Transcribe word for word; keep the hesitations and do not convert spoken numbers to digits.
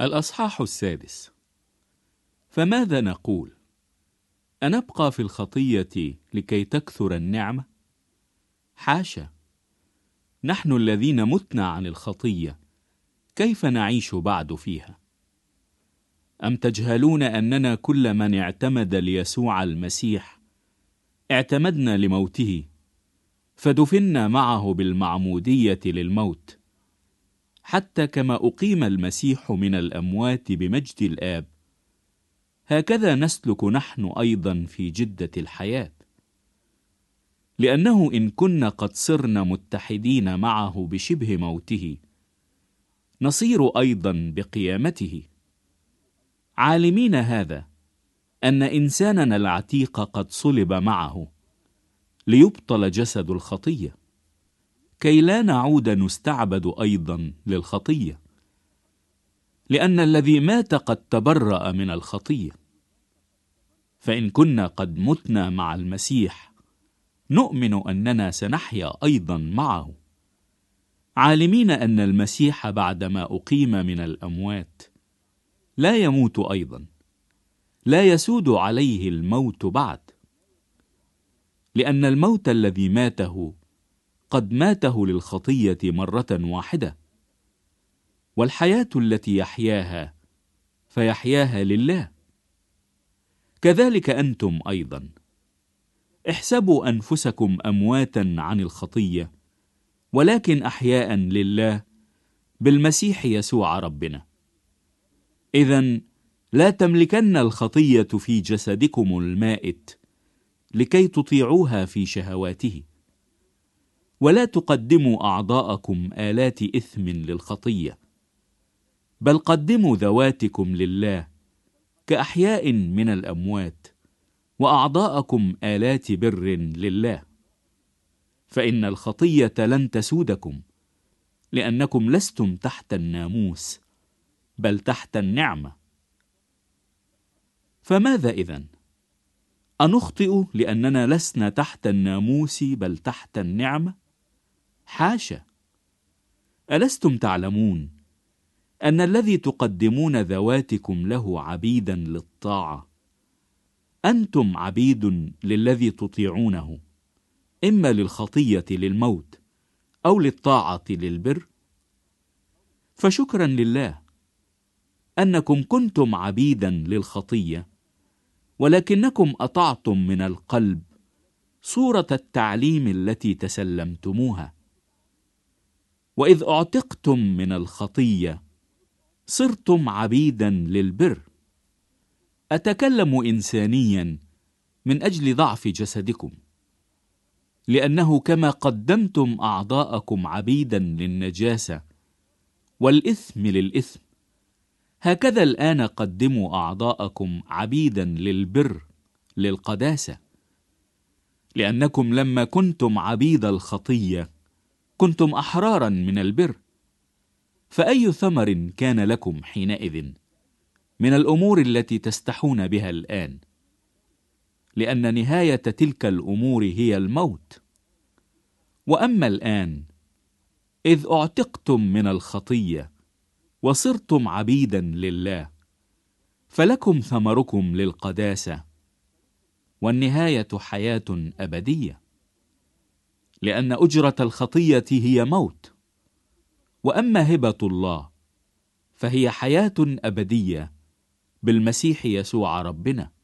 الأصحاح السادس. فماذا نقول؟ أنبقى في الخطية لكي تكثر النعمة؟ حاشا! نحن الذين متنا عن الخطية كيف نعيش بعد فيها؟ أم تجهلون أننا كل من اعتمد ليسوع المسيح اعتمدنا لموته، فدفنا معه بالمعمودية للموت، حتى كما أقيم المسيح من الأموات بمجد الآب، هكذا نسلك نحن أيضا في جدة الحياة. لأنه إن كنا قد صرنا متحدين معه بشبه موته، نصير أيضا بقيامته، عالمين هذا أن إنساننا العتيق قد صلب معه ليبطل جسد الخطية، كي لا نعود نستعبد أيضا للخطية، لأن الذي مات قد تبرأ من الخطية. فإن كنا قد متنا مع المسيح، نؤمن أننا سنحيا أيضا معه، عالمين أن المسيح بعدما أقيم من الأموات لا يموت أيضا، لا يسود عليه الموت بعد، لأن الموت الذي ماته قد ماته للخطية مرة واحدة، والحياة التي يحياها فيحياها لله. كذلك أنتم أيضا احسبوا أنفسكم أمواتا عن الخطية، ولكن أحياء لله بالمسيح يسوع ربنا. إذن لا تملكن الخطية في جسدكم المائت لكي تطيعوها في شهواته، ولا تقدموا أعضاءكم آلات إثم للخطية، بل قدموا ذواتكم لله كأحياء من الأموات، وأعضاءكم آلات بر لله. فإن الخطية لن تسودكم، لأنكم لستم تحت الناموس بل تحت النعمة. فماذا إذن؟ أنخطئ لأننا لسنا تحت الناموس بل تحت النعمة؟ حاشا! ألستم تعلمون أن الذي تقدمون ذواتكم له عبيدا للطاعة، أنتم عبيد للذي تطيعونه، إما للخطية للموت أو للطاعة للبر؟ فشكرا لله أنكم كنتم عبيدا للخطية، ولكنكم أطعتم من القلب صورة التعليم التي تسلمتموها، وإذ أعتقتم من الخطية صرتم عبيدا للبر. أتكلم إنسانيا من أجل ضعف جسدكم، لأنه كما قدمتم أعضاءكم عبيدا للنجاسة والإثم للإثم، هكذا الآن قدموا أعضاءكم عبيدا للبر للقداسة. لأنكم لما كنتم عبيد الخطية كنتم أحرارا من البر، فأي ثمر كان لكم حينئذ من الأمور التي تستحون بها الآن؟ لأن نهاية تلك الأمور هي الموت. وأما الآن إذ أعتقتم من الخطية وصرتم عبيدا لله، فلكم ثمركم للقداسة، والنهاية حياة أبدية. لأن أجرة الخطية هي موت، وأما هبة الله فهي حياة أبدية بالمسيح يسوع ربنا.